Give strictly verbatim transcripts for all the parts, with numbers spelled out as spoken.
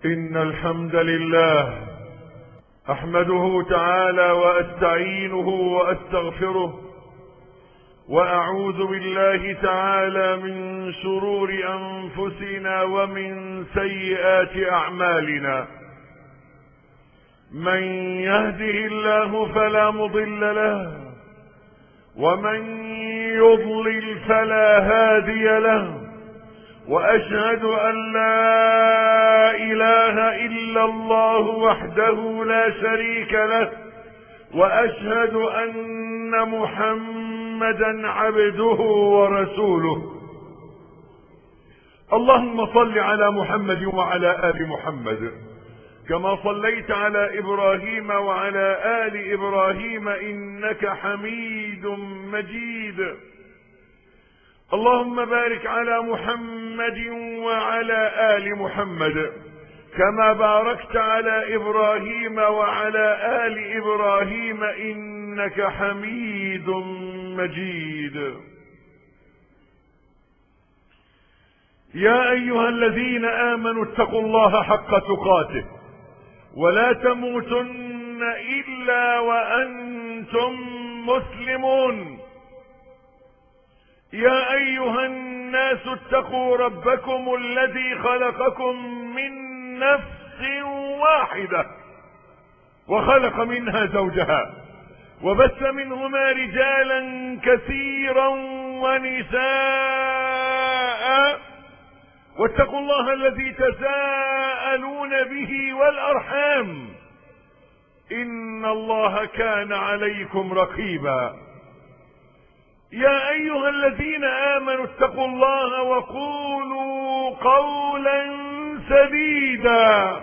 إن الحمد لله أحمده تعالى وأستعينه وأستغفره، وأعوذ بالله تعالى من شرور أنفسنا ومن سيئات أعمالنا. من يهده الله فلا مضل له، ومن يضلل فلا هادي له، وأشهد أن لا إله إلا الله وحده لا شريك له، وأشهد أن محمدا عبده ورسوله. اللهم صل على محمد وعلى آل محمد كما صليت على إبراهيم وعلى آل إبراهيم إنك حميد مجيد. اللهم بارك على محمد وعلى آل محمد كما باركت على إبراهيم وعلى آل إبراهيم إنك حميد مجيد. يا أيها الذين آمنوا اتقوا الله حق تقاته ولا تموتن إلا وأنتم مسلمون. يا أيها الناس اتقوا ربكم الذي خلقكم من نفس واحدة وخلق منها زوجها وبث منهما رجالا كثيرا ونساء، واتقوا الله الذي تساءلون به والأرحام إن الله كان عليكم رقيبا. يا أيها الذين آمنوا اتقوا الله وقولوا قولا سديدا.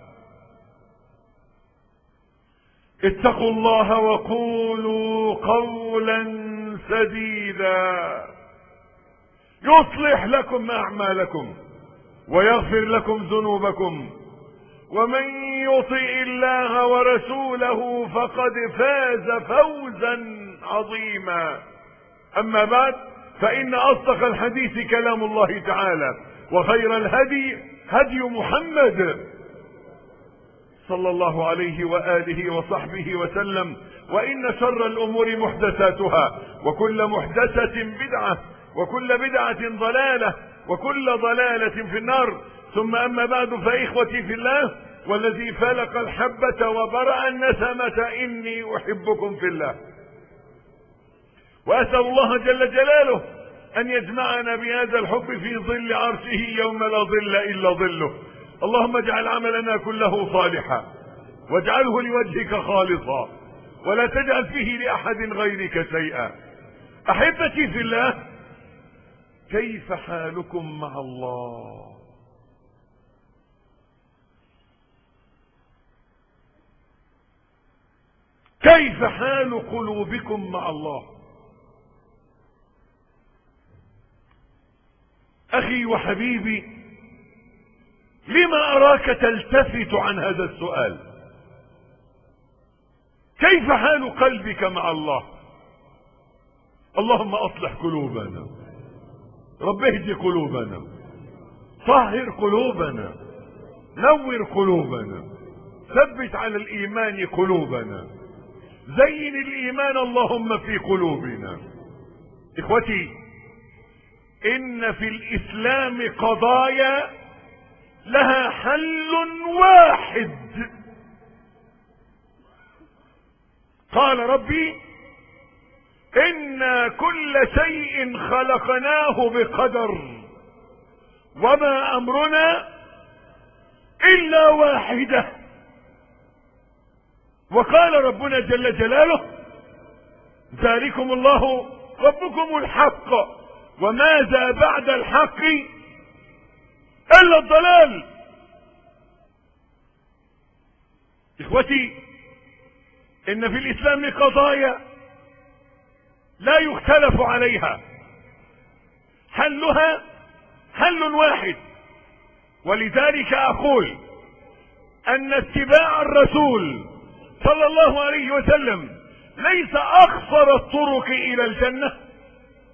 اتقوا الله وقولوا قولا سديدا يصلح لكم أعمالكم ويغفر لكم ذنوبكم، ومن يطع الله ورسوله فقد فاز فوزا عظيما. أما بعد، فإن أصدق الحديث كلام الله تعالى، وخير الهدي هدي محمد صلى الله عليه وآله وصحبه وسلم، وإن شر الأمور محدثاتها، وكل محدثة بدعة، وكل بدعة ضلالة، وكل ضلالة في النار. ثم أما بعد، فإخوتي في الله والذي فلق الحبة وبرأ النسمة إني أحبكم في الله، وأسأل الله جل جلاله أن يجمعنا بهذا الحب في ظل عرشه يوم لا ظل إلا ظله. اللهم اجعل عملنا كله صالحا، واجعله لوجهك خالصا، ولا تجعل فيه لأحد غيرك شيئا. أحبتي في الله، كيف حالكم مع الله؟ كيف حال قلوبكم مع الله؟ أخي وحبيبي، لما أراك تلتفت عن هذا السؤال؟ كيف حال قلبك مع الله؟ اللهم أصلح قلوبنا، رب اهد قلوبنا، طهر قلوبنا، نور قلوبنا، ثبت على الإيمان قلوبنا، زين الإيمان اللهم في قلوبنا. إخوتي، إن في الإسلام قضايا لها حل واحد. قال ربي: إنا كل شيء خلقناه بقدر، وما أمرنا إلا واحدة. وقال ربنا جل جلاله: ذلكم الله ربكم الحق، وماذا بعد الحق إلا الضلال. إخوتي، إن في الإسلام قضايا لا يختلف عليها، حلها حل واحد. ولذلك أقول أن اتباع الرسول صلى الله عليه وسلم ليس أقصر الطرق إلى الجنة،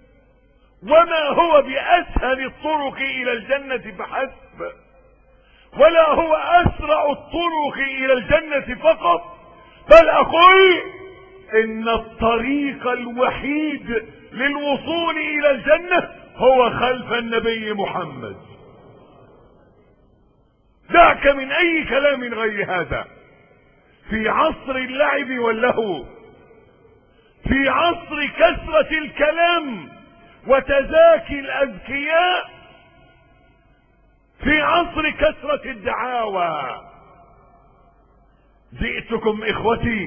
وما هو بأسهل الطرق إلى الجنة فحسب، ولا هو أسرع الطرق إلى الجنة فقط، بل أقول إن الطريق الوحيد للوصول إلى الجنة هو خلف النبي محمد. دعك من أي كلام غير هذا. في عصر اللعب واللهو، في عصر كثرة الكلام وتزاكي الأذكياء، في عصر كثرة الدعاوى، جئتكم إخوتي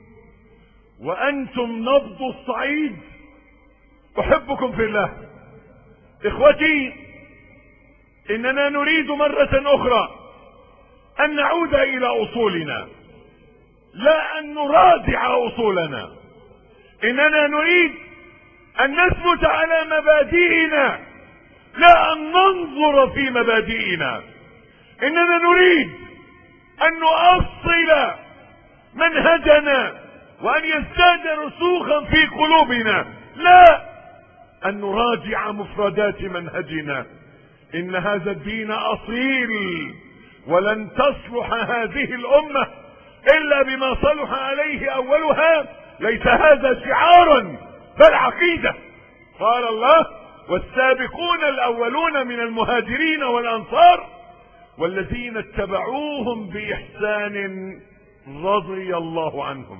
وأنتم نبض الصعيد، أحبكم في الله. إخوتي، إننا نريد مرة أخرى أن نعود إلى أصولنا، لا أن نراجع أصولنا. إننا نريد أن نثبت على مبادئنا، لا أن ننظر في مبادئنا. إننا نريد أن نؤصل منهجنا وأن يزداد رسوخا في قلوبنا، لا أن نراجع مفردات منهجنا. إن هذا الدين أصيل، ولن تصلح هذه الأمة إلا بما صلح عليه أولها. ليس هذا شعارا بل عقيدة. قال الله: والسابقون الأولون من المهاجرين والأنصار والذين اتبعوهم بإحسان رضي الله عنهم.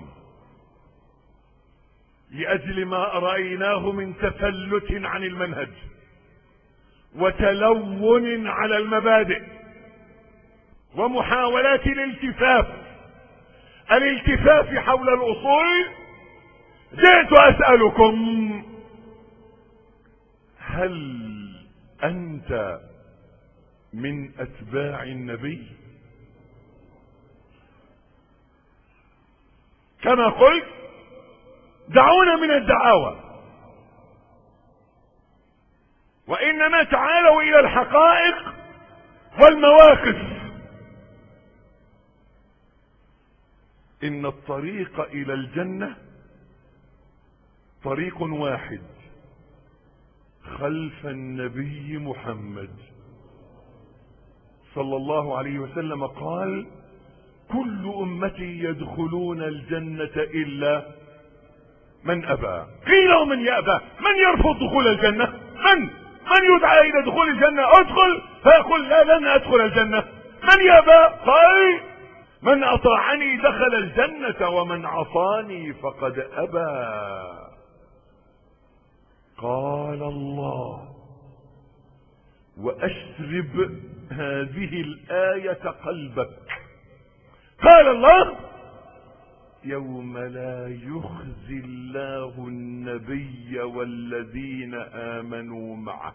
لأجل ما رأيناه من تفلت عن المنهج وتلون على المبادئ ومحاولات الالتفاف الالتفاف حول الأصول، جئت أسألكم: هل أنت من أتباع النبي؟ كما قلت، دعونا من الدعاوى، وإنما تعالوا إلى الحقائق والمواقف. إن الطريق إلى الجنة طريق واحد، خلف النبي محمد صلى الله عليه وسلم. قال: كل أمتي يدخلون الجنة إلا من أبى. قيل: ومن يأبى؟ من يرفض دخول الجنة؟ من من يدعى إلى دخول الجنة؟ ادخل، فيقول: لا، لن أدخل الجنة. من يأبى؟ قال: من أطاعني دخل الجنة ومن عصاني فقد أبى. قال الله: وأشرب هذه الآية قلبك. قال الله: يوم لا يخزي الله النبي والذين آمنوا معه.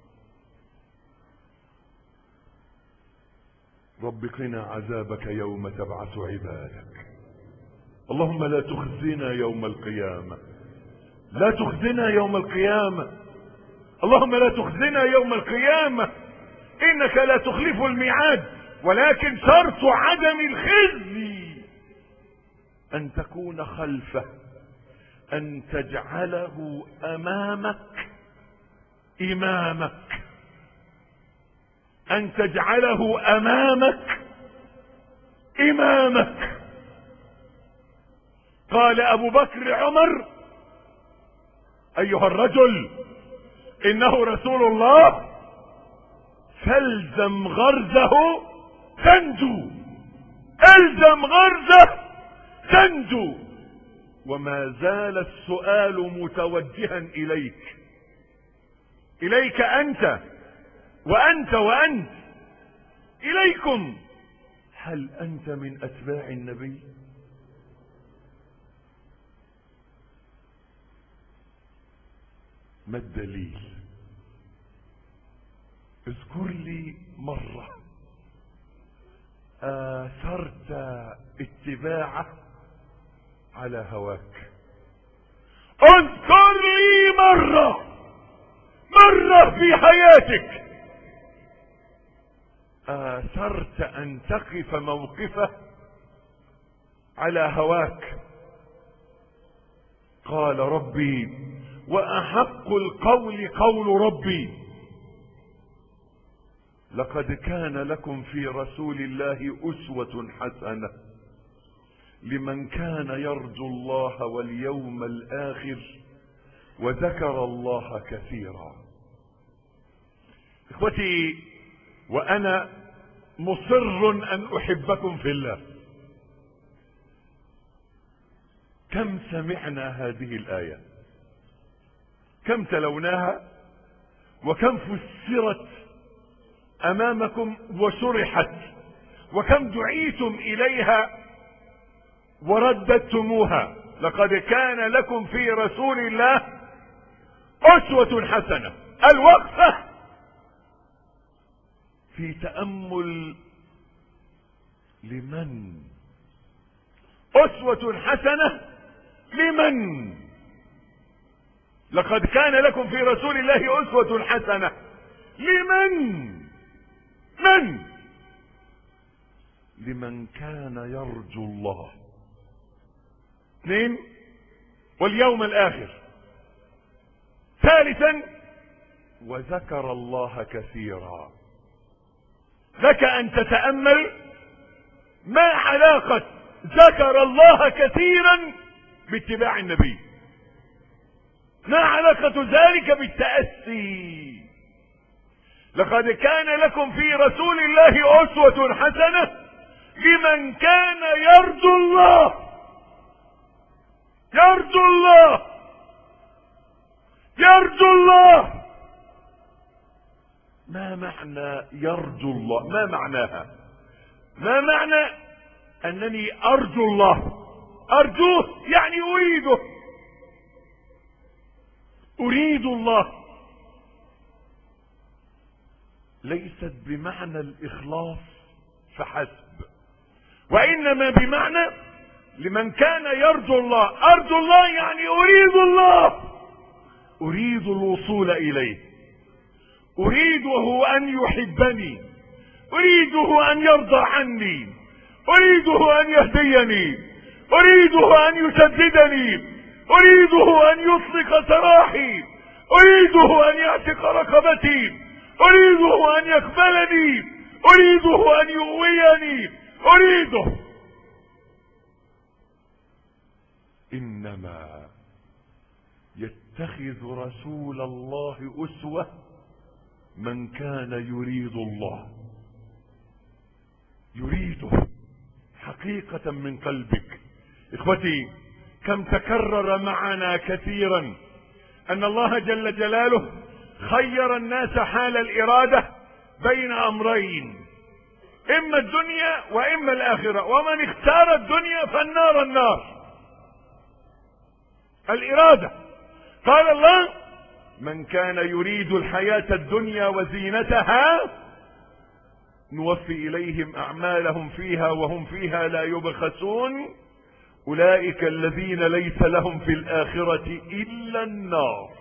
رب قنا عذابك يوم تبعث عبادك. اللهم لا تخزنا يوم القيامة، لا تخزنا يوم القيامة. اللهم لا تخزنا يوم القيامة، إنك لا تخلف الميعاد. ولكن شرط عدم الخزي أن تكون خلفه، أن تجعله أمامك إمامك، أن تجعله أمامك إمامك. قال أبو بكر عمر: أيها الرجل، إنه رسول الله، فالزم غرزه تنجو، الزم غرزه تنجو. وما زال السؤال متوجها إليك، إليك أنت وأنت وأنت، إليكم: هل أنت من أتباع النبي؟ ما الدليل؟ اذكر لي مرة آثرت اتباعه على هواك. اذكر لي مرة مرة في حياتك آثرت أن تقف موقفه على هواك. قال ربي: وأحق القول قول ربي. لقد كان لكم في رسول الله أسوة حسنة لمن كان يرجو الله واليوم الآخر وذكر الله كثيرا. اخوتي، وانا مصر ان احبكم في الله، كم سمعنا هذه الآية، كم تلوناها، وكم فسرت امامكم وشرحت، وكم دعيتم اليها ورددتموها. لقد كان لكم في رسول الله أسوة حسنة. الوقفة في تأمل لمن؟ أسوة حسنة لمن؟ لقد كان لكم في رسول الله أسوة حسنة لمن؟ من؟ لمن كان يرجو الله. اثنين، واليوم الآخر. ثالثا، وذكر الله كثيرا. لك أن تتأمل ما علاقة ذكر الله كثيرا باتباع النبي، ما علاقة ذلك بالتأسي. لقد كان لكم في رسول الله أسوة حسنة لمن كان يرجو الله. يرجو الله، يرجو الله. ما معنى يرجو الله؟ ما معناها؟ ما معنى أنني أرجو الله؟ أرجوه يعني أريده، أريد الله. ليست بمعنى الإخلاص فحسب، وإنما بمعنى لمن كان يرجو الله. أرجو الله يعني أريد الله، أريد الوصول إليه، أريده أن يحبني، أريده أن يرضى عني، أريده أن يهديني، أريده أن يسددني، أريده أن يطلق سراحي، أريده أن يعتق رقبتي، أريده أن يقبلني، أريده أن يؤويني، أريده. إنما يتخذ رسول الله أسوة من كان يريد الله، يريده حقيقة من قلبك. إخوتي، كم تكرر معنا كثيرا أن الله جل جلاله خير الناس حال الإرادة بين أمرين، إما الدنيا وإما الآخرة، ومن اختار الدنيا فالنار النار. الإرادة، قال الله: من كان يريد الحياة الدنيا وزينتها نوفي إليهم أعمالهم فيها وهم فيها لا يبخسون أولئك الذين ليس لهم في الآخرة إلا النار.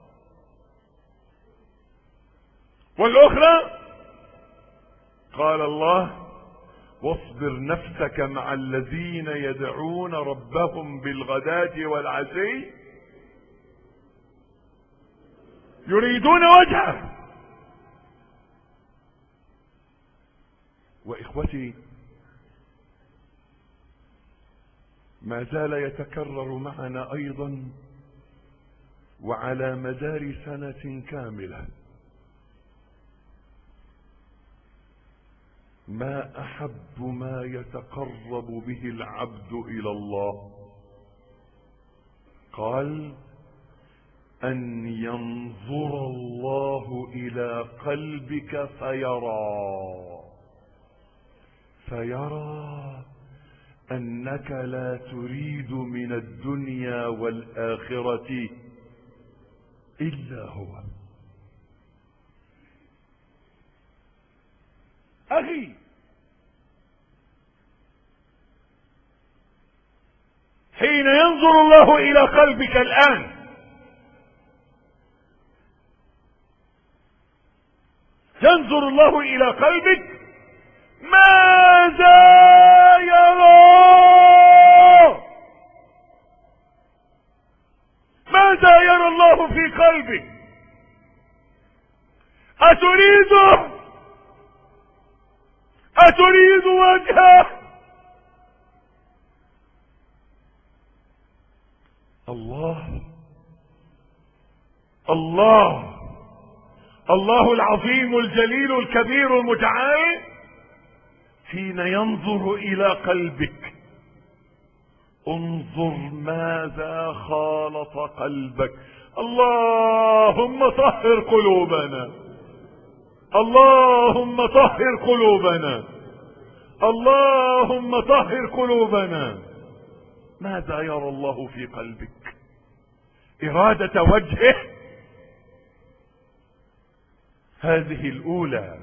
والأخرى قال الله: واصبر نفسك مع الذين يدعون ربهم بالغداة والعشي يريدون وجهه. وإخوتي، ما زال يتكرر معنا أيضا وعلى مدار سنة كاملة: ما أحب ما يتقرب به العبد إلى الله. قال: أن ينظر الله إلى قلبك فيرى فيرى أنك لا تريد من الدنيا والآخرة إلا هو. أخي، حين ينظر الله إلى قلبك الآن ينظر الله إلى قلبك، ماذا يرى؟ ماذا يرى الله في قلبك؟ أتريده أتريد وجهه؟ الله الله الله العظيم الجليل الكبير المتعال حين ينظر إلى قلبك انظر ماذا خالط قلبك. اللهم طهر قلوبنا، اللهم طهر قلوبنا، اللهم طهر قلوبنا. ماذا يرى الله في قلبك؟ إرادة وجهه هذه الأولى.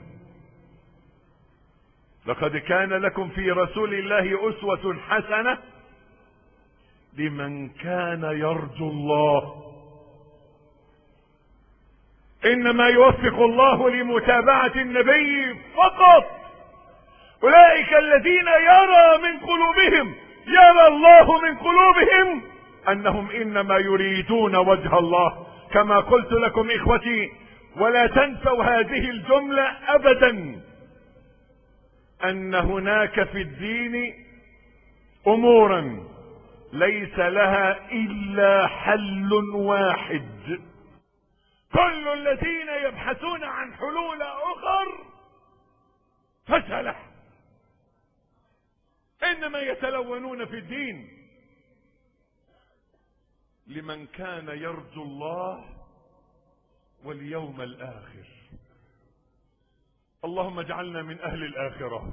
لقد كان لكم في رسول الله أسوة حسنة لمن كان يرجو الله. إنما يوفق الله لمتابعة النبي فقط أولئك الذين يرى من قلوبهم، يرى الله من قلوبهم أنهم إنما يريدون وجه الله. كما قلت لكم إخوتي، ولا تنسوا هذه الجملة أبدا، أن هناك في الدين أمورا ليس لها إلا حل واحد. كل الذين يبحثون عن حلول أخر فشلة، إنما يتلونون في الدين. لمن كان يرجو الله واليوم الآخر. اللهم اجعلنا من أهل الآخرة.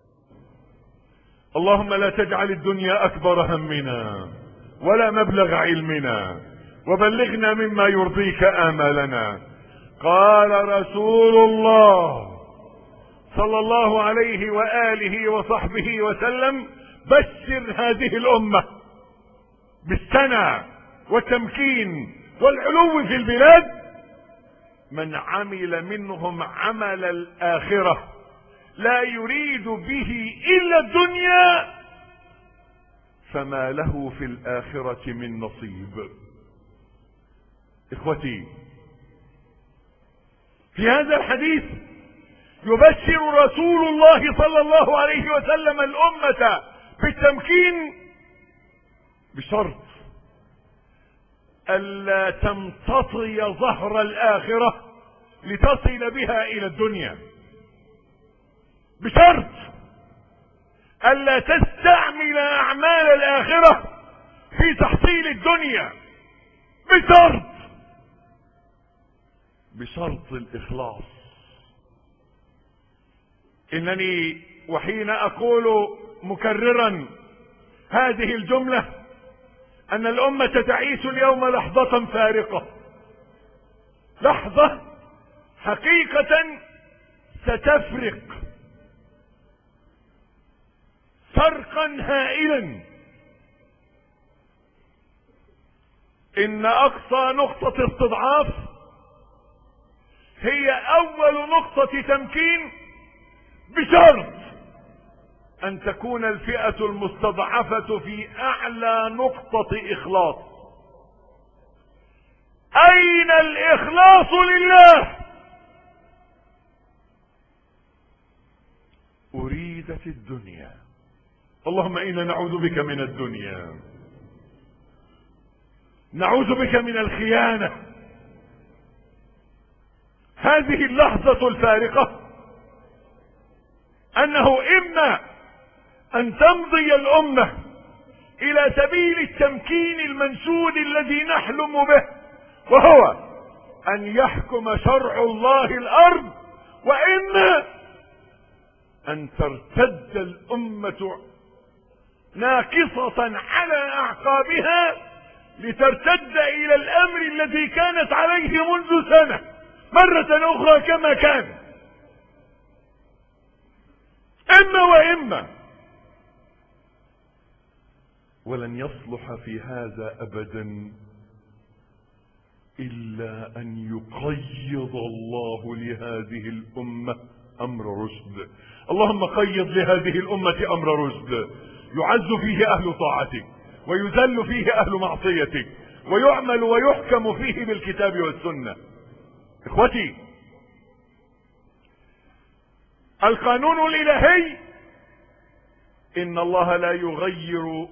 اللهم لا تجعل الدنيا أكبر همنا ولا مبلغ علمنا، وبلغنا مما يرضيك آمالنا. قال رسول الله صلى الله عليه وآله وصحبه وسلم: بشر هذه الأمة بالسنة والتمكين والعلو في البلاد من عمل منهم عمل الآخرة لا يريد به إلا الدنيا فما له في الآخرة من نصيب. إخوتي، في هذا الحديث يبشر رسول الله صلى الله عليه وسلم الأمة بالتمكين بشرط ألا تمتطي ظهر الآخرة لتصل بها إلى الدنيا، بشرط ألا تستعمل أعمال الآخرة في تحصيل الدنيا، بشرط بشرط الإخلاص. إنني وحين أقول مكررا هذه الجملة أن الأمة تعيش اليوم لحظة فارقة، لحظة حقيقة ستفرق فرقا هائلا. إن أقصى نقطة استضعاف هي أول نقطة تمكين، بشرط أن تكون الفئة المستضعفة في أعلى نقطة إخلاص. أين الإخلاص لله؟ أريدت الدنيا. اللهم إنا نعوذ بك من الدنيا، نعوذ بك من الخيانة. هذه اللحظة الفارقة أنه إما أن تمضي الأمة إلى سبيل التمكين المنشود الذي نحلم به، وهو أن يحكم شرع الله الأرض، وإما أن ترتد الأمة ناكصة على أعقابها لترتد إلى الأمر الذي كانت عليه منذ سنة مرة أخرى كما كان. إما وإما. ولن يصلح في هذا أبدا إلا أن يقيض الله لهذه الأمة أمر رشد. اللهم قيض لهذه الأمة أمر رشد يعز فيه أهل طاعتك ويذل فيه أهل معصيتك ويعمل ويحكم فيه بالكتاب والسنة. إخوتي، القانون الإلهي إن الله لا يغير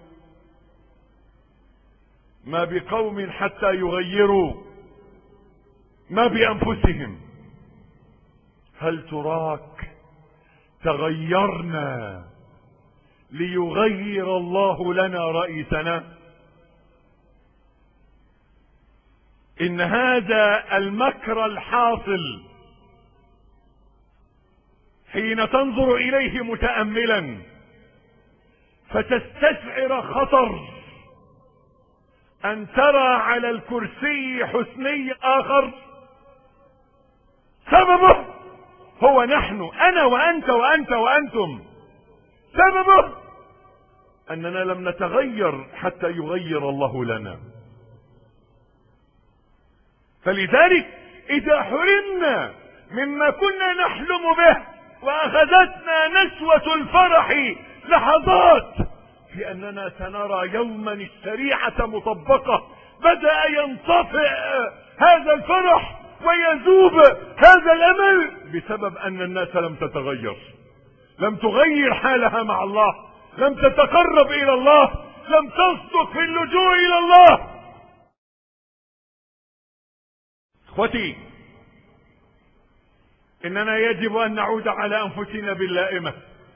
ما بقوم حتى يغيروا ما بأنفسهم. هل تراك تغيرنا ليغير الله لنا رئيسنا؟ إن هذا المكر الحاصل حين تنظر إليه متأملا فتستشعر خطر أن ترى على الكرسي حسني آخر سببه هو نحن، أنا وأنت وأنت وأنتم. سببه أننا لم نتغير حتى يغير الله لنا. فلذلك إذا حرمنا مما كنا نحلم به وأخذتنا نسوة الفرح لحظات في أننا سنرى يوما الشريعة مطبقة، بدأ ينطفئ هذا الفرح ويذوب هذا الأمل بسبب أن الناس لم تتغير، لم تغير حالها مع الله، لم تتقرب إلى الله، لم تصدق في اللجوء إلى الله. اخوتي، إننا يجب أن نعود على أنفسنا باللائمة،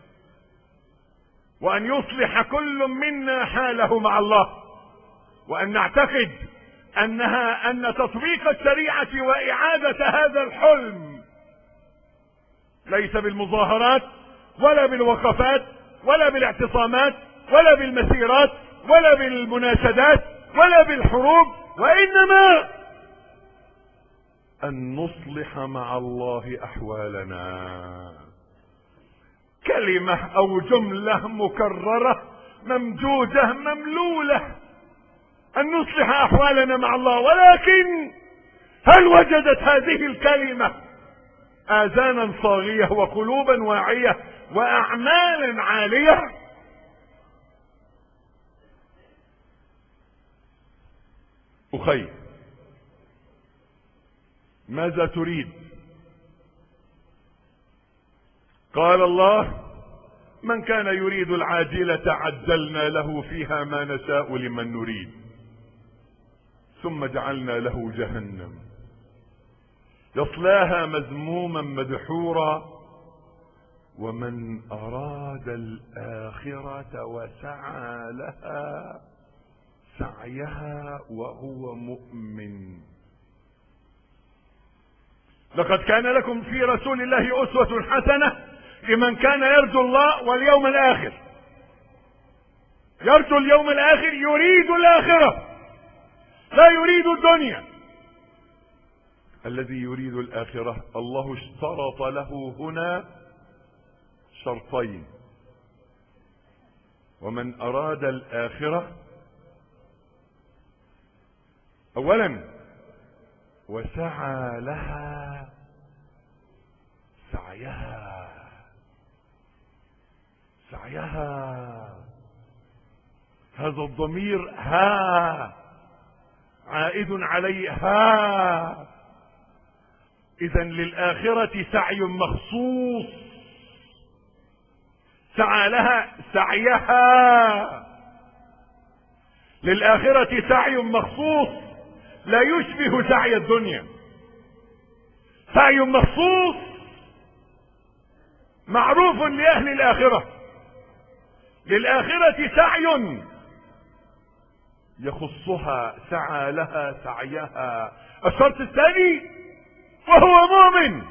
وأن يصلح كل منا حاله مع الله، وأن نعتقد أنها أن تطبيق الشريعة وإعادة هذا الحلم ليس بالمظاهرات ولا بالوقفات ولا بالاعتصامات ولا بالمسيرات ولا بالمناشدات ولا بالحروب، وإنما أن نصلح مع الله أحوالنا. كلمة أو جملة مكررة ممجودة مملولة أن نصلح أحوالنا مع الله، ولكن هل وجدت هذه الكلمة آذانا صاغية وقلوبا واعية وأعمالا عالية؟ أخي، ماذا تريد؟ قال الله: من كان يريد العاجلة عجلنا له فيها ما نشاء لمن نريد ثم جعلنا له جهنم يصلاها مذموما مدحورا ومن أراد الآخرة وسعى لها سعيها وهو مؤمن. لقد كان لكم في رسول الله أسوة حسنة لمن كان يرجو الله واليوم الآخر. يرجو اليوم الآخر، يريد الآخرة، لا يريد الدنيا. الذي يريد الآخرة الله اشترط له هنا شرطين: ومن أراد الآخرة أولا وسعى لها سعيها. سعيها هذا الضمير ها عائد عليها، إذن للآخرة سعي مخصوص. سعى لها سعيها، للآخرة سعي مخصوص لا يشبه سعي الدنيا. سعي مخصوص معروف لأهل الآخرة. للآخرة سعي يخصها، سعى لها سعيها. الشرط الثاني وهو مؤمن.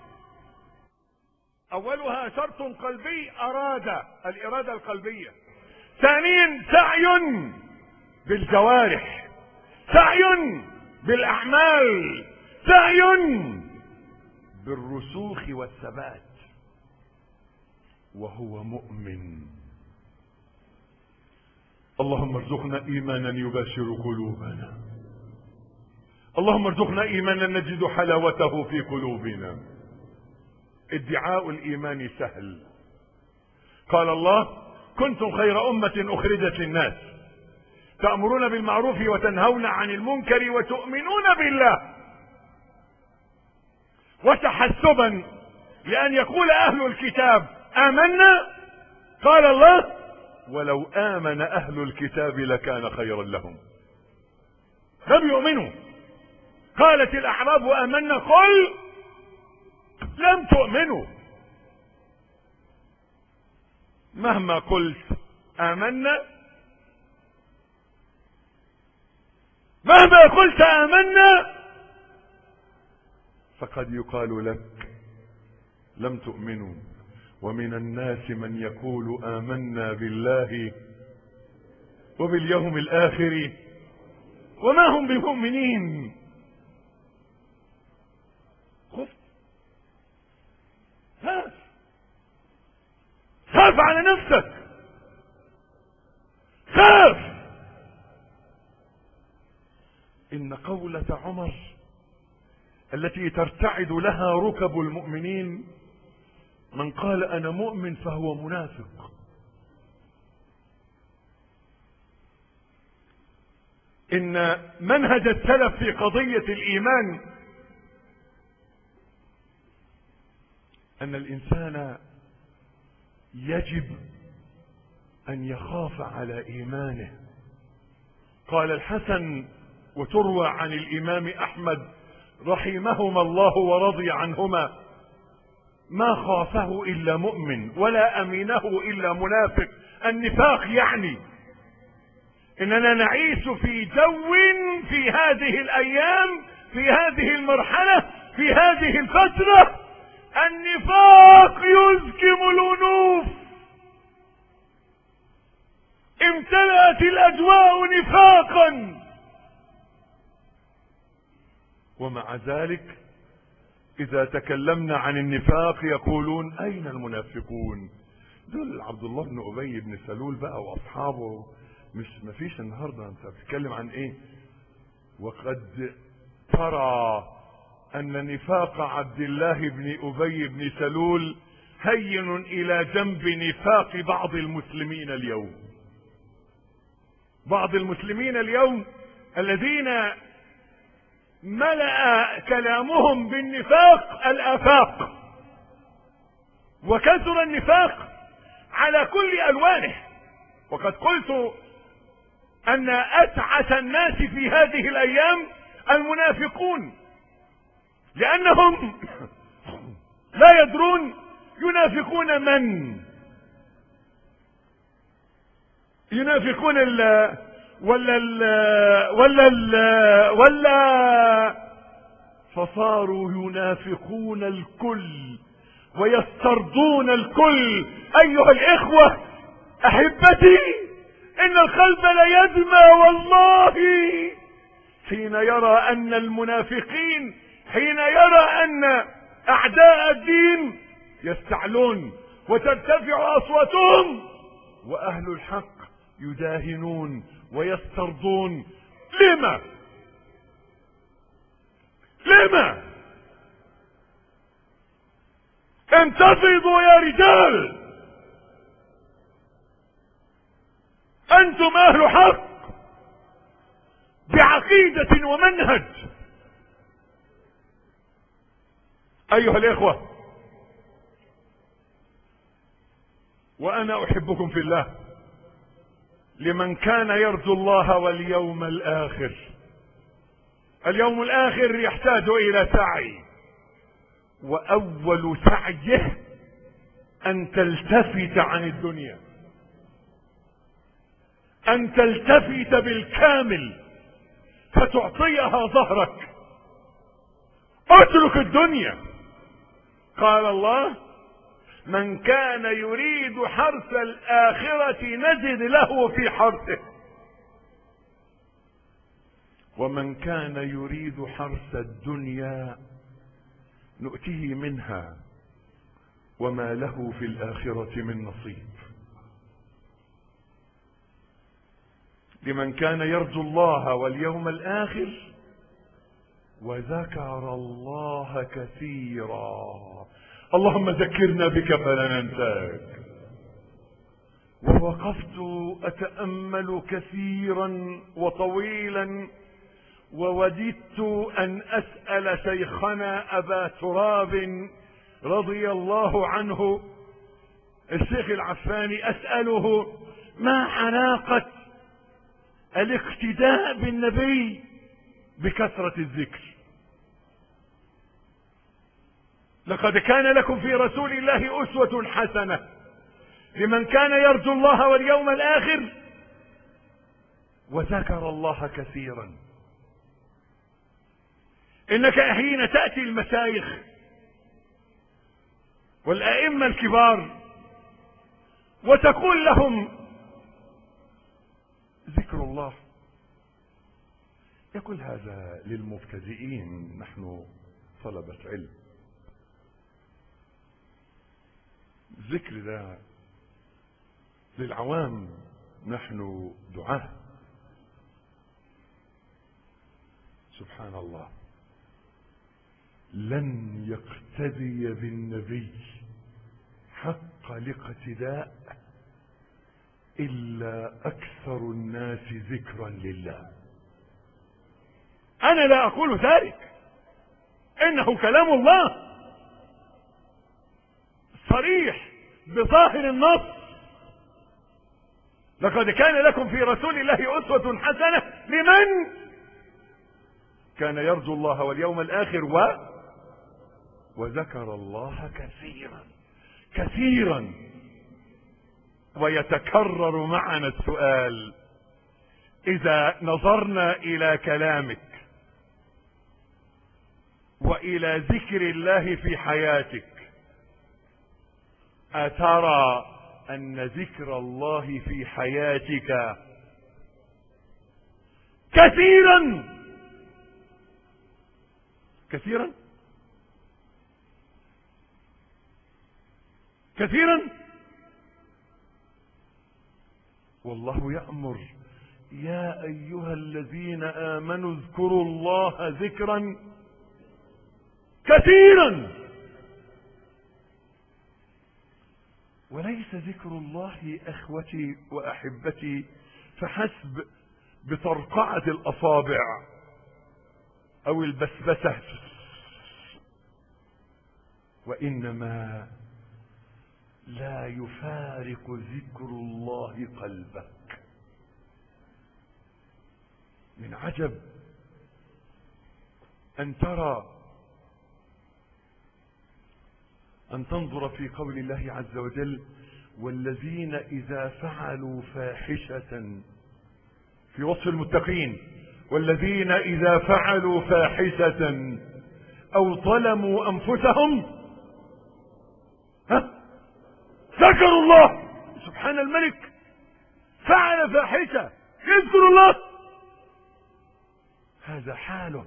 أولها شرط قلبي، أراد، الإرادة القلبية. ثانيا سعي بالجوارح، سعي بالأعمال، سعي بالرسوخ والثبات، وهو مؤمن. اللهم ارزقنا إيمانا يباشر قلوبنا، اللهم ارزقنا إيمانا نجد حلاوته في قلوبنا. ادعاء الإيمان سهل. قال الله: كنتم خير أمة أخرجت للناس تأمرون بالمعروف وتنهون عن المنكر وتؤمنون بالله. وتحسبا لأن يقول أهل الكتاب آمنا، قال الله: ولو آمن أهل الكتاب لكان خيرا لهم. لم يؤمنوا. قالت الأعراب آمنا قل لم تؤمنوا. مهما قلت آمنا، مهما قلت آمنا، فقد يقال لك لم تؤمنوا. ومن الناس من يقول آمنا بالله وباليوم الآخر وما هم بمؤمنين. خف، خاف، خاف على نفسك، خاف. إن قولة عمر التي ترتعد لها ركب المؤمنين: من قال أنا مؤمن فهو منافق. إن منهج السلف في قضية الإيمان أن الإنسان يجب أن يخاف على إيمانه. قال الحسن، وتروى عن الإمام أحمد رحمهما الله ورضي عنهما: ما خافه إلا مؤمن ولا أمينه إلا منافق. النفاق يعني إننا نعيش في جو في هذه الأيام، في هذه المرحلة، في هذه الفترة، النفاق يزكم الأنوف. امتلأت الأجواء نفاقا، ومع ذلك إذا تكلمنا عن النفاق يقولون أين المنافقون؟ دول عبد الله بن أبي بن سلول بقى وأصحابه. مش مفيش النهارده. أنت بتتكلم عن إيه؟ وقد ترى أن نفاق عبد الله بن أبي بن سلول هين إلى جنب نفاق بعض المسلمين اليوم. بعض المسلمين اليوم الذين ملأ كلامهم بالنفاق الآفاق، وكثر النفاق على كل ألوانه. وقد قلت أن أتعس الناس في هذه الأيام المنافقون، لأنهم لا يدرون ينافقون من، ينافقون ال ولا ال ولا ال ولا فصاروا ينافقون الكل ويسترضون الكل. أيها الإخوة أحبتي، إن القلب ليدمى والله حين يرى أن المنافقين، حين يرى أن أعداء الدين يستعلون وترتفع أصواتهم، وأهل الحق يداهنون ويسترضون. لما؟ لما؟ انتفضوا يا رجال، أنتم أهل حق بعقيدة ومنهج. أيها الإخوة، وأنا أحبكم في الله، لمن كان يرجو الله واليوم الآخر. اليوم الآخر يحتاج إلى سعي، وأول سعيه أن تلتفت عن الدنيا، أن تلتفت بالكامل فتعطيها ظهرك. اترك الدنيا. قال الله: من كان يريد حرث الآخرة نزد له في حرثه، ومن كان يريد حرث الدنيا نؤتيه منها وما له في الآخرة من نصيب. لمن كان يرجو الله واليوم الآخر وذكر الله كثيرا. اللهم ذكرنا بك فلا ننساك. ووقفت أتأمل كثيرا وطويلا، ووددت أن أسأل شيخنا أبا تراب رضي الله عنه الشيخ العفاني، أسأله: ما علاقة الاقتداء بالنبي بكثرة الذكر؟ لقد كان لكم في رسول الله أسوة حسنة لمن كان يرجو الله واليوم الآخر وذكر الله كثيرا. إنك حين تأتي المشايخ والأئمة الكبار وتقول لهم ذكر الله، يقول هذا للمبتدئين، نحن طلبة علم. الذكر ده للعوام، نحن دعاة. سبحان الله، لن يقتدي بالنبي حق الاقتداء إلا أكثر الناس ذكرا لله. أنا لا أقول ذلك، إنه كلام الله صريح بظاهر النص. لقد كان لكم في رسول الله أسوة حسنة لمن كان يرجو الله واليوم الآخر و وذكر الله كثيرا كثيرا. ويتكرر معنا السؤال: إذا نظرنا إلى كلامك وإلى ذكر الله في حياتك، أترى أن ذكر الله في حياتك كثيرا كثيرا كثيرا؟ والله يأمر: يا أيها الذين آمنوا اذكروا الله ذكرا كثيرا. وليس ذكر الله أخوتي وأحبتي فحسب بطرقعة الأصابع أو البسبسة، وإنما لا يفارق ذكر الله قلبك. من عجب أن ترى أن تنظر في قول الله عز وجل: والذين إذا فعلوا فاحشة، في وصف المتقين: والذين إذا فعلوا فاحشة أو ظلموا أنفسهم ها ذكروا الله. سبحان الملك، فعل فاحشة يذكر الله، هذا حاله،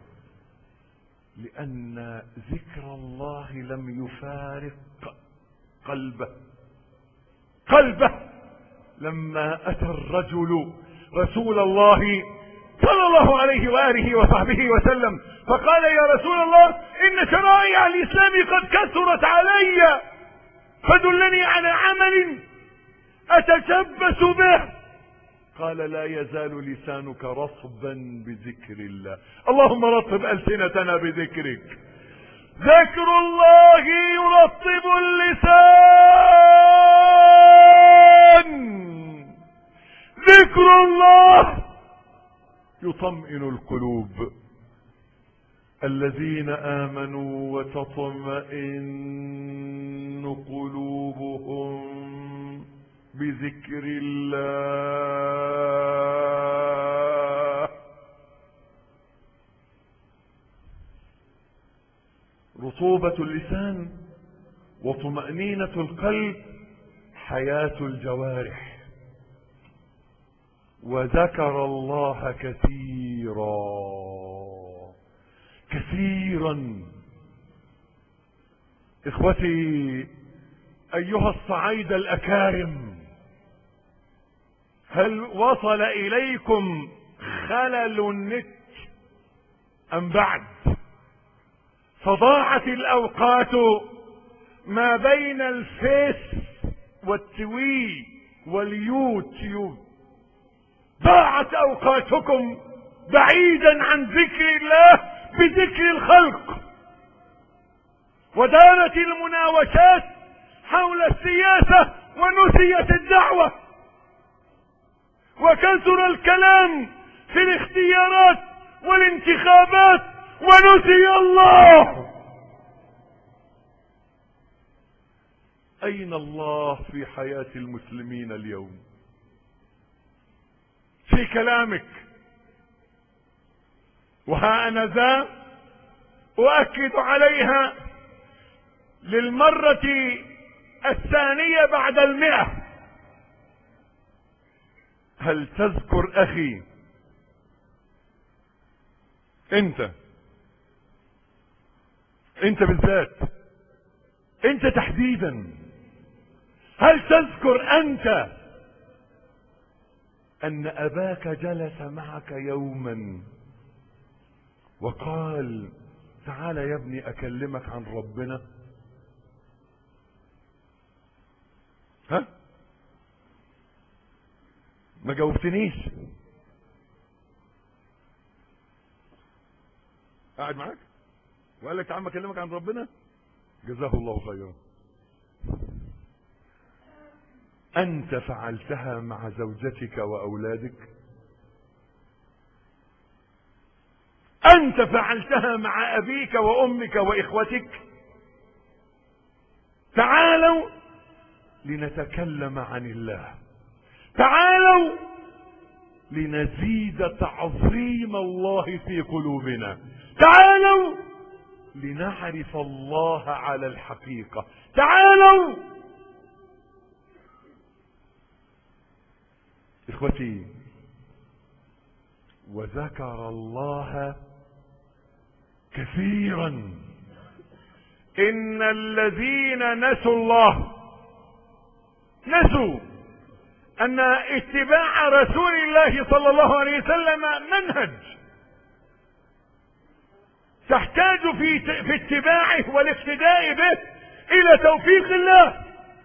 لأن ذكر الله لم يفارق قلبه قلبه لما أتى الرجل رسول الله صلى الله عليه وآله وصحبه وسلم فقال: يا رسول الله، إن شرائع الإسلام قد كثرت علي، فدلني على عمل أتشبث به. قال: لا يزال لسانك رطبا بذكر الله. اللهم رطب ألسنتنا بذكرك. ذكر الله يرطب اللسان، ذكر الله يطمئن القلوب. الذين آمنوا وتطمئن قلوبهم بذكر الله. رطوبة اللسان وطمأنينة القلب حياة الجوارح. وذكر الله كثيرا كثيرا. اخوتي ايها الصعايدة الاكارم، هل وصل اليكم خلل النت ام بعد؟ فضاعت الاوقات ما بين الفيس والتوي واليوتيوب، ضاعت اوقاتكم بعيدا عن ذكر الله بذكر الخلق، ودارت المناوشات حول السياسة ونسيت الدعوة. وكثر الكلام في الاختيارات والانتخابات ونسي الله. أين الله في حياة المسلمين اليوم؟ في كلامك. وها أنا ذا أؤكد عليها للمرة الثانية بعد المئة. هل تذكر أخي انت انت بالذات، انت تحديدا، هل تذكر انت ان اباك جلس معك يوما وقال تعال يا ابني اكلمك عن ربنا؟ ها؟ ما جاوبتنيش. قاعد معاك وقال لك تعال اكلمك عن ربنا؟ جزاه الله خيرا. انت فعلتها مع زوجتك واولادك؟ انت فعلتها مع ابيك وامك واخوتك؟ تعالوا لنتكلم عن الله، تعالوا لنزيد تعظيم الله في قلوبنا، تعالوا لنعرف الله على الحقيقة، تعالوا. اخوتي، وذكر الله كثيرا. ان الذين نسوا الله نسوا ان اتباع رسول الله صلى الله عليه وسلم منهج تحتاج في في اتباعه والاقتداء به الى توفيق الله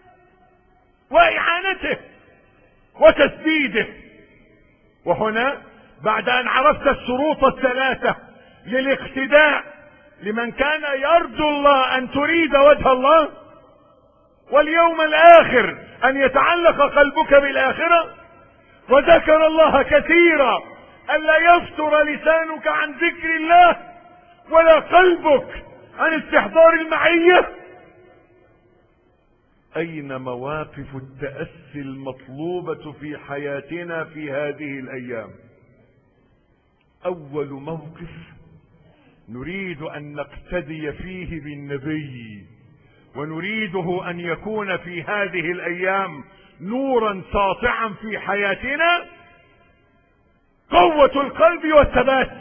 واعانته وتسديده. وهنا بعد ان عرفت الشروط الثلاثة للاقتداء لمن كان يرجو الله، ان تريد وجه الله واليوم الاخر، ان يتعلق قلبك بالاخرة، وذكر الله كثيرا، الا يفتر لسانك عن ذكر الله ولا قلبك عن استحضار المعية. اين مواقف التأسي المطلوبة في حياتنا في هذه الايام؟ اول موقف نريد ان نقتدي فيه بالنبي، ونريده ان يكون في هذه الايام نورا ساطعا في حياتنا، قوة القلب والثبات.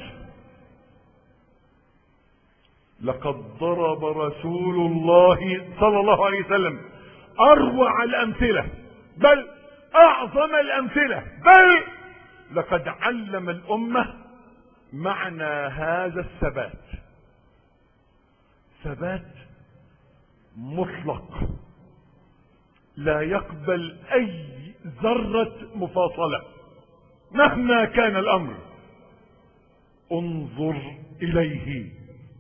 لقد ضرب رسول الله صلى الله عليه وسلم اروع الامثلة، بل اعظم الامثلة، بل لقد علم الامة معنى هذا الثبات، ثبات مطلق لا يقبل اي ذرة مفاصلة مهما كان الامر. انظر اليه.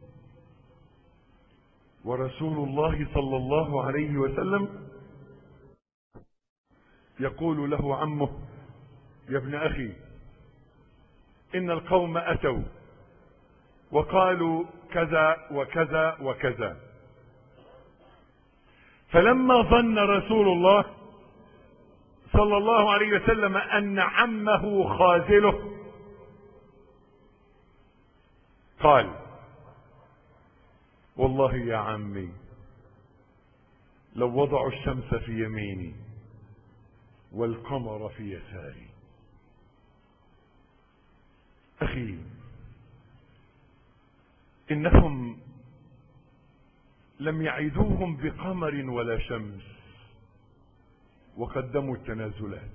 ورسول الله صلى الله عليه وسلم يقول له عمه يا ابن اخي ان القوم اتوا وقالوا كذا وكذا وكذا، فلما ظن رسول الله صلى الله عليه وسلم ان عمه خاذله قال والله يا عمي لو وضعوا الشمس في يميني والقمر في يساري. اخي انهم لم يعيدوهم بقمر ولا شمس وقدموا التنازلات.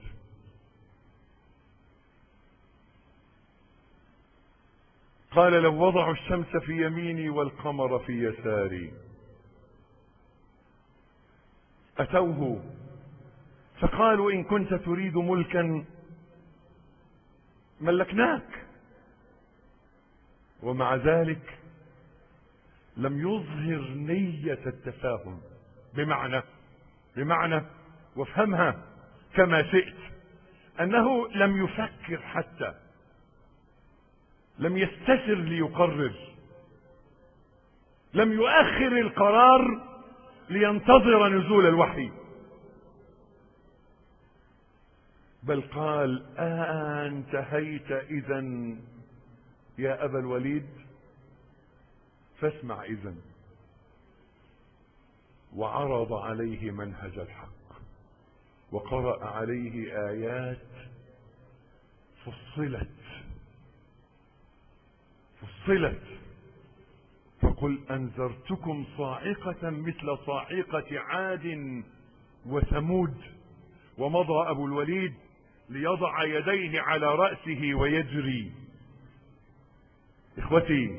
قال لو وضعوا الشمس في يميني والقمر في يساري. اتوه فقالوا ان كنت تريد ملكا ملكناك، ومع ذلك لم يظهر نية التفاهم. بمعنى بمعنى وافهمها كما شئت، أنه لم يفكر حتى، لم يستسر ليقرر، لم يؤخر القرار لينتظر نزول الوحي، بل قال: أنتهيت إذن يا أبا الوليد؟ فاسمع إذن. وعرض عليه منهج الحق، وقرأ عليه آيات فصلت فصلت فقل أنذرتكم صاعقة مثل صاعقة عاد وثمود. ومضى أبو الوليد ليضع يديه على رأسه ويجري. إخوتي،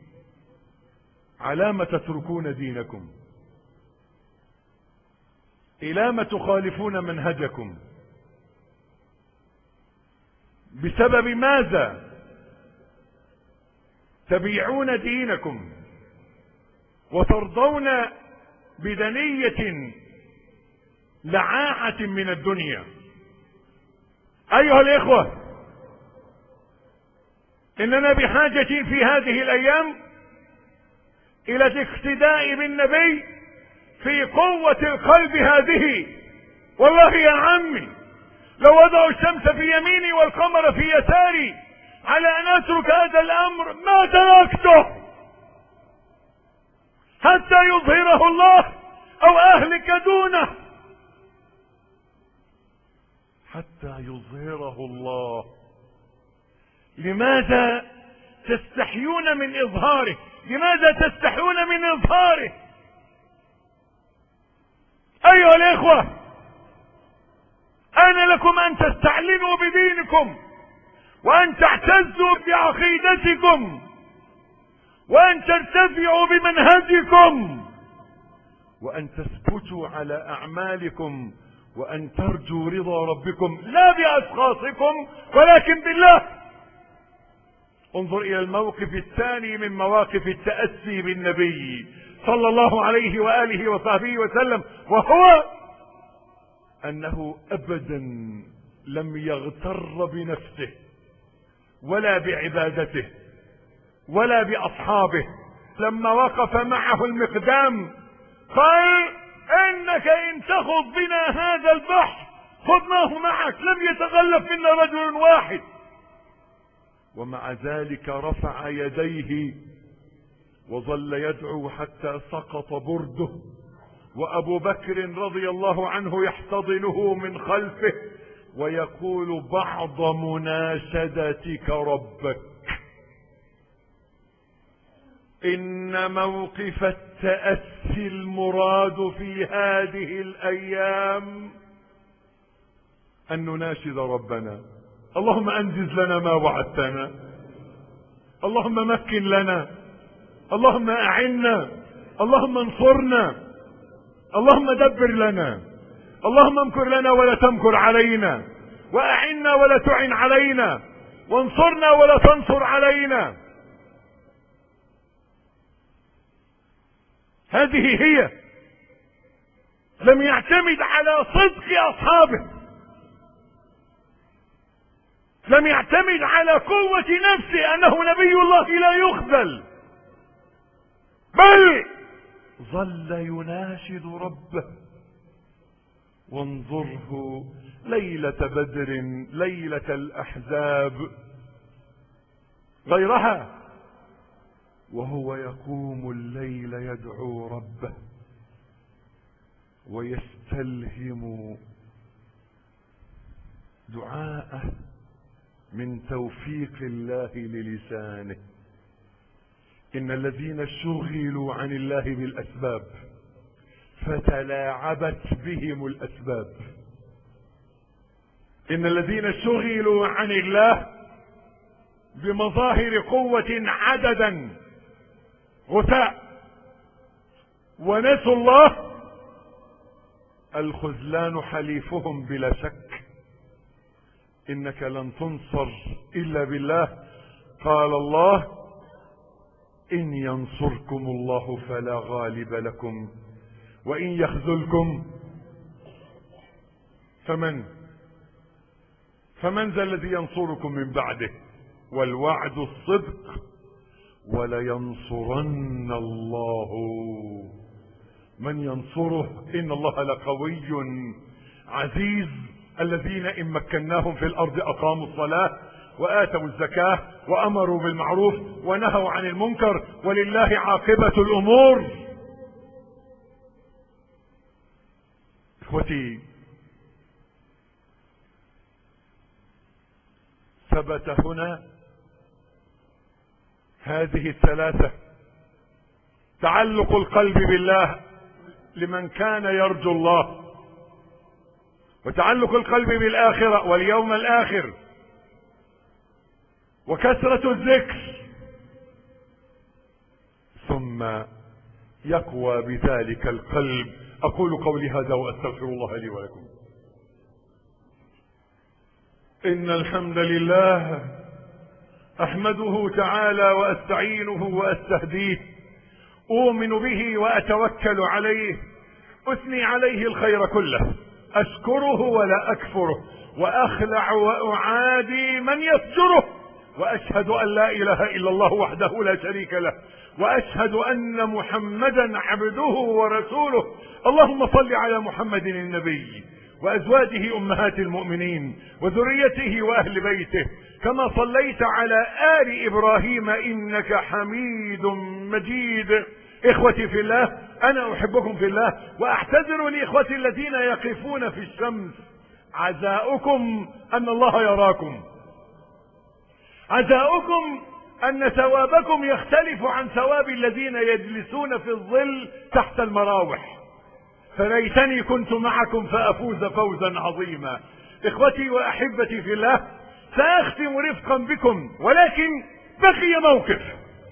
على ما تتركون دينكم؟ إلى ما تخالفون منهجكم؟ بسبب ماذا تبيعون دينكم وترضون بدنية لعاعة من الدنيا؟ أيها الإخوة، إننا بحاجة في هذه الأيام إلى الاقتداء بالنبي في قوة القلب هذه. والله يا عمي، لو وضعوا الشمس في يميني والقمر في يساري على أن أترك هذا الأمر ما تركته حتى يظهره الله أو أهلك دونه، حتى يظهره الله. لماذا تستحيون من إظهاره؟ لماذا تستحيون من إظهاره؟ أيها الإخوة، أنا لكم أن تستعلنوا بدينكم، وأن تعتزوا بعقيدتكم، وأن ترتفعوا بمنهجكم، وأن تثبتوا على أعمالكم، وأن ترجوا رضا ربكم لا بأشخاصكم ولكن بالله. انظر إلى الموقف الثاني من مواقف التأسي بالنبي صلى الله عليه وآله وصحبه وسلم، وهو أنه أبدا لم يغتر بنفسه ولا بعبادته ولا بأصحابه. لما وقف معه المقدام قال: إنك إن تخض بنا هذا البحر خذناه معك، لم يتغلف منا رجل واحد. ومع ذلك رفع يديه وظل يدعو حتى سقط برده، وأبو بكر رضي الله عنه يحتضنه من خلفه ويقول بعض مناشدتك ربك. إن موقف التأسي المراد في هذه الأيام أن نناشد ربنا: اللهم أنجز لنا ما وعدتنا، اللهم مكن لنا، اللهم أعنا، اللهم انصرنا، اللهم دبر لنا، اللهم امكر لنا ولا تمكر علينا، وأعنا ولا تعن علينا، وانصرنا ولا تنصر علينا. هذه هي. لم يعتمد على صدق أصحابه، لم يعتمد على قوة نفسه أنه نبي الله لا يخذل، بل ظل يناشد ربه. وانظره ليلة بدر، ليلة الأحزاب، غيرها، وهو يقوم الليل يدعو ربه ويستلهم دعاءه من توفيق الله للسانه. إن الذين شغلوا عن الله بالأسباب فتلاعبت بهم الأسباب. إن الذين شغلوا عن الله بمظاهر قوة عددا غثاء ونسوا الله، الخذلان حليفهم بلا شك. إنك لن تنصر إلا بالله. قال الله: إن ينصركم الله فلا غالب لكم وإن يخذلكم فمن. فمن ذا الذي ينصركم من بعده والوعد الصدق ولينصرن الله من ينصره إن الله لقوي عزيز. الذين إن مكناهم في الأرض أقاموا الصلاة وآتوا الزكاة وأمروا بالمعروف ونهوا عن المنكر ولله عاقبة الأمور. إخوتي، ثبت هنا هذه الثلاثة: تعلق القلب بالله لمن كان يرجو الله، وتعلق القلب بالآخرة واليوم الآخر، وكثرة الذكر، ثم يقوى بذلك القلب. أقول قولي هذا وأستغفر الله لي ولكم. إن الحمد لله أحمده تعالى وأستعينه وأستهديه، أؤمن به وأتوكل عليه، أثني عليه الخير كله، أشكره ولا أكفره، وأخلع وأعادي من يسجره، وأشهد أن لا إله إلا الله وحده لا شريك له، وأشهد أن محمدا عبده ورسوله. اللهم صل على محمد النبي وأزواجه أمهات المؤمنين وذريته وأهل بيته كما صليت على آل إبراهيم إنك حميد مجيد. إخوتي في الله، أنا أحبكم في الله وأعتذر لإخوتي الذين يقفون في الشمس. عزاؤكم أن الله يراكم، عزاؤكم أن ثوابكم يختلف عن ثواب الذين يجلسون في الظل تحت المراوح. فليتني كنت معكم فأفوز فوزا عظيما. إخوتي وأحبتي في الله، سأختم رفقا بكم، ولكن بقي موقف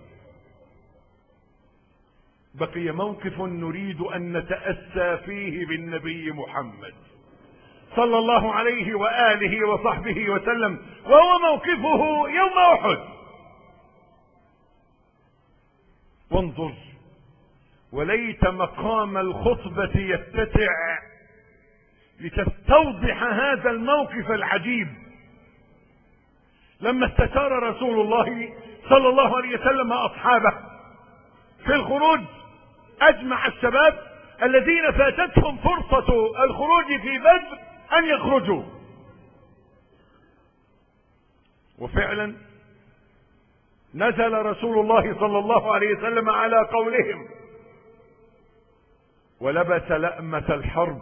بقي موقف نريد أن نتأسى فيه بالنبي محمد صلى الله عليه وآله وصحبه وسلم، وهو موقفه يوم أحد. وانظر، وليت مقام الخطبة يتسع لتستوضح هذا الموقف العجيب. لما استشار رسول الله صلى الله عليه وسلم أصحابه في الخروج، أجمع الشباب الذين فاتتهم فرصة الخروج في بدر أن يخرجوا، وفعلا نزل رسول الله صلى الله عليه وسلم على قولهم ولبس لأمة الحرب.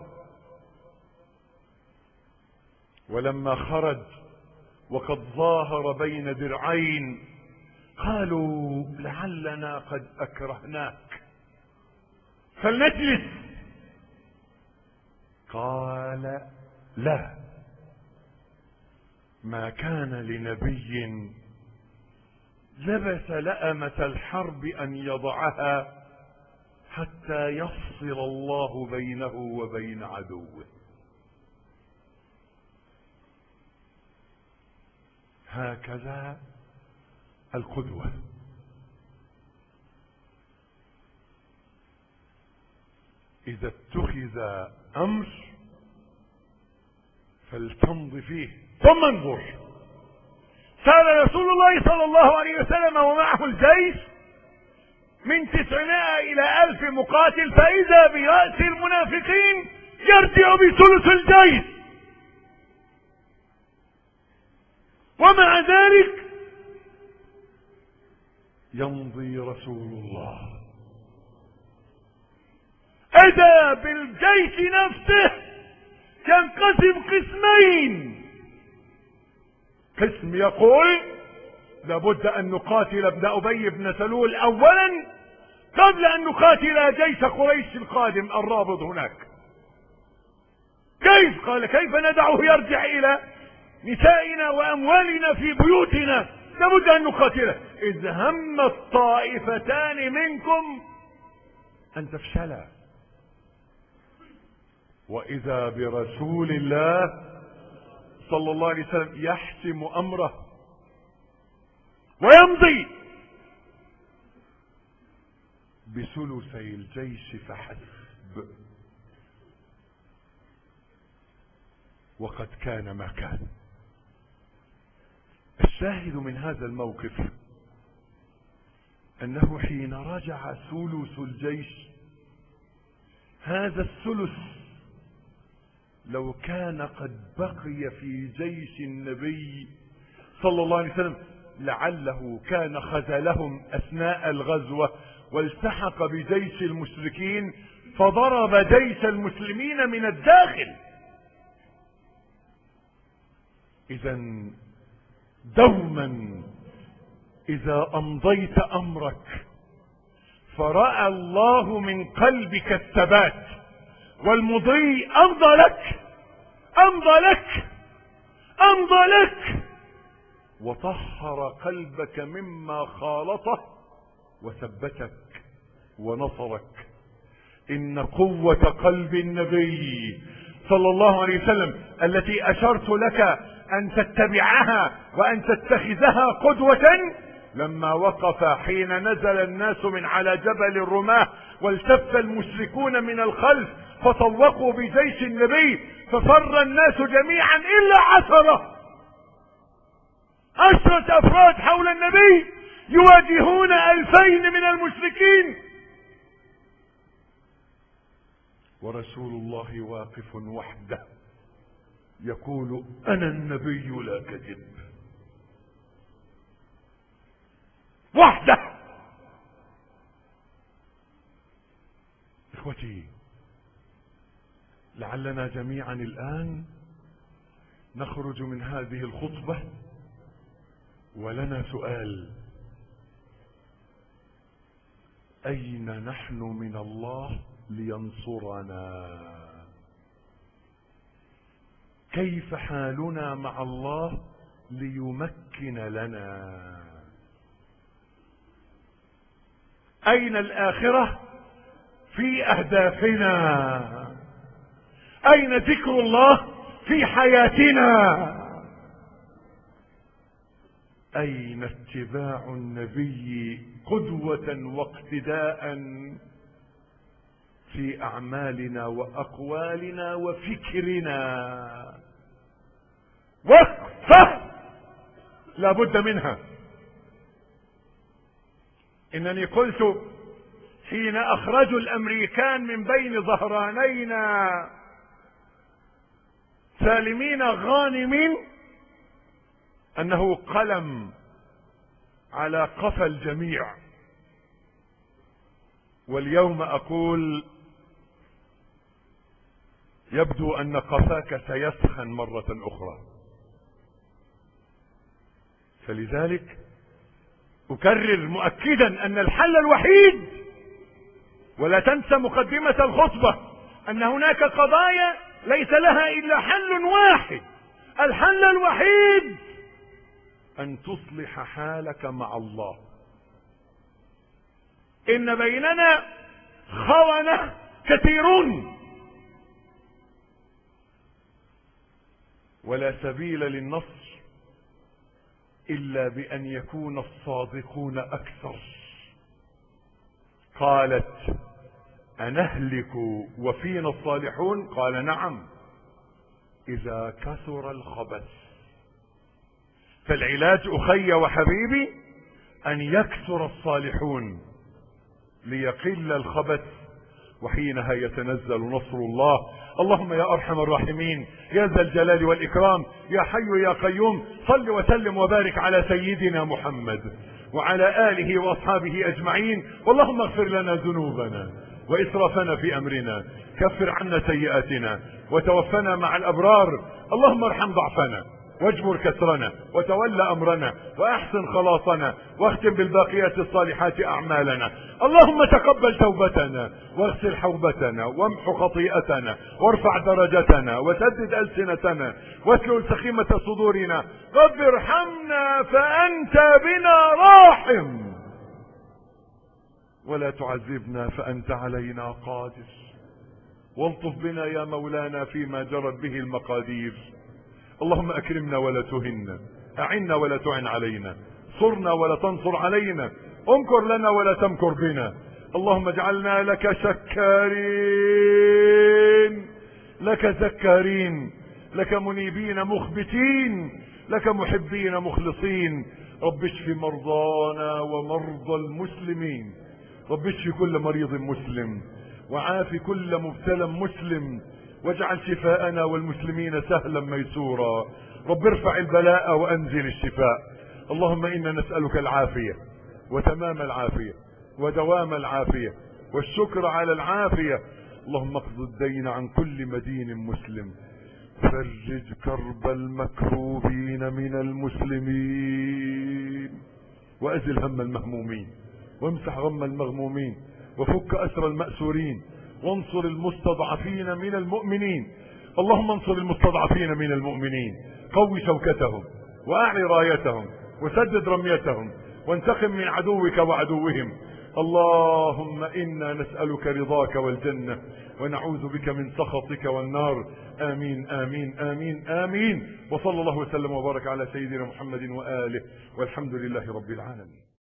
ولما خرج وقد ظاهر بين درعين قالوا لعلنا قد أكرهناك فلنجلس. قال لا، ما كان لنبي لبس لأمة الحرب أن يضعها حتى يفصل الله بينه وبين عدوه. هكذا القدوة. إذا اتخذ أمر فلتمض فيه ثم انظر. سار رسول الله صلى الله عليه وسلم ومعه الجيش من تسعمائة إلى ألف مقاتل، فإذا برأس المنافقين يرجع بثلث الجيش، ومع ذلك يمضي رسول الله. إذا بالجيش نفسه ينقسم قسمين: قسم يقول لابد أن نقاتل ابن أبي بن سلول أولا قبل أن نقاتل جيش قريش القادم الرابض هناك. كيف؟ قال كيف ندعه يرجع إلى نسائنا وأموالنا في بيوتنا؟ لابد أن نقاتله. إذ هم الطائفتان منكم أن تفشلا. وإذا برسول الله صلى الله عليه وسلم يحسم أمره ويمضي بثلثي الجيش فحسب. وقد كان ما كان. الشاهد من هذا الموقف أنه حين رجع ثلث الجيش، هذا الثلث لو كان قد بقي في جيش النبي صلى الله عليه وسلم لعله كان خذلهم أثناء الغزوة والتحق بجيش المشركين فضرب جيش المسلمين من الداخل. إذن دوما إذا أمضيت أمرك فرأى الله من قلبك الثبات والمضي أمضى لك أمضى لك أمضى لك وطهر قلبك مما خالطه وثبتك ونصرك. إن قوة قلب النبي صلى الله عليه وسلم التي أشرت لك أن تتبعها وأن تتخذها قدوة لما وقف حين نزل الناس من على جبل الرماة والتف المشركون من الخلف فطوقوا بجيش النبي ففر الناس جميعا إلا عشرة عشرة أفراد حول النبي يواجهون ألفين من المشركين ورسول الله واقف وحده يقول أنا النبي لا كذب. وحده. إخوتي، لعلنا جميعا الآن نخرج من هذه الخطبة ولنا سؤال: أين نحن من الله لينصرنا؟ كيف حالنا مع الله ليمكن لنا؟ أين الآخرة في أهدافنا؟ أين ذكر الله في حياتنا؟ أين اتباع النبي قدوة واقتداء في أعمالنا وأقوالنا وفكرنا؟ وقفة لا بد منها. إنني قلت حين أخرجوا الأمريكان من بين ظهرانينا سالمين غانمين أنه قلم على قفا الجميع، واليوم أقول يبدو أن قفاك سيسخن مرة أخرى. فلذلك أكرر مؤكدا أن الحل الوحيد، ولا تنسى مقدمة الخطبة، أن هناك قضايا ليس لها إلا حل واحد. الحل الوحيد أن تصلح حالك مع الله. إن بيننا خونة كثيرون، ولا سبيل للنصر إلا بأن يكون الصادقون أكثر. قالت: أنهلك وفينا الصالحون؟ قال: نعم، إذا كثر الخبث. فالعلاج أخي وحبيبي أن يكثر الصالحون ليقل الخبث، وحينها يتنزل نصر الله. اللهم يا أرحم الراحمين، يا ذا الجلال والإكرام، يا حي يا قيوم، صل وسلم وبارك على سيدنا محمد وعلى آله وأصحابه أجمعين. اللهم اغفر لنا ذنوبنا وإسرافنا في أمرنا، كفر عنا سيئاتنا وتوفنا مع الأبرار. اللهم ارحم ضعفنا واجبر كسرنا وتولى أمرنا وأحسن خلاصنا واختم بالباقيات الصالحات أعمالنا. اللهم تقبل توبتنا واغسل حوبتنا وامح خطيئتنا وارفع درجتنا وسدد ألسنتنا واسلل سخيمة صدورنا. رب ارحمنا فأنت بنا راحم، ولا تعذبنا فأنت علينا قادر. والطف بنا يا مولانا فيما جرت به المقادير. اللهم أكرمنا ولا تهنا، أعنا ولا تعن علينا، صرنا ولا تنصر علينا، امكر لنا ولا تمكر بنا. اللهم اجعلنا لك شكارين، لك ذكارين، لك منيبين مخبتين، لك محبين مخلصين. رب اشف مرضانا ومرضى المسلمين. رب اشف كل مريض مسلم وعاف كل مبتلى مسلم، واجعل شفاءنا والمسلمين سهلا ميسورا. رب ارفع البلاء وانزل الشفاء. اللهم انا نسألك العافية وتمام العافية ودوام العافية والشكر على العافية. اللهم اقض الدين عن كل مدين مسلم، فرج كرب المكروبين من المسلمين، وازل هم المهمومين، وامسح غم المغمومين، وفك اسر المأسورين، وانصر المستضعفين من المؤمنين. اللهم انصر المستضعفين من المؤمنين، قوي شوكتهم واعلي رايتهم وسدد رميتهم، وانتقم من عدوك وعدوهم. اللهم انا نسألك رضاك والجنة ونعوذ بك من سخطك والنار. امين امين امين امين. وصلى الله وسلم وبارك على سيدنا محمد وآله، والحمد لله رب العالمين.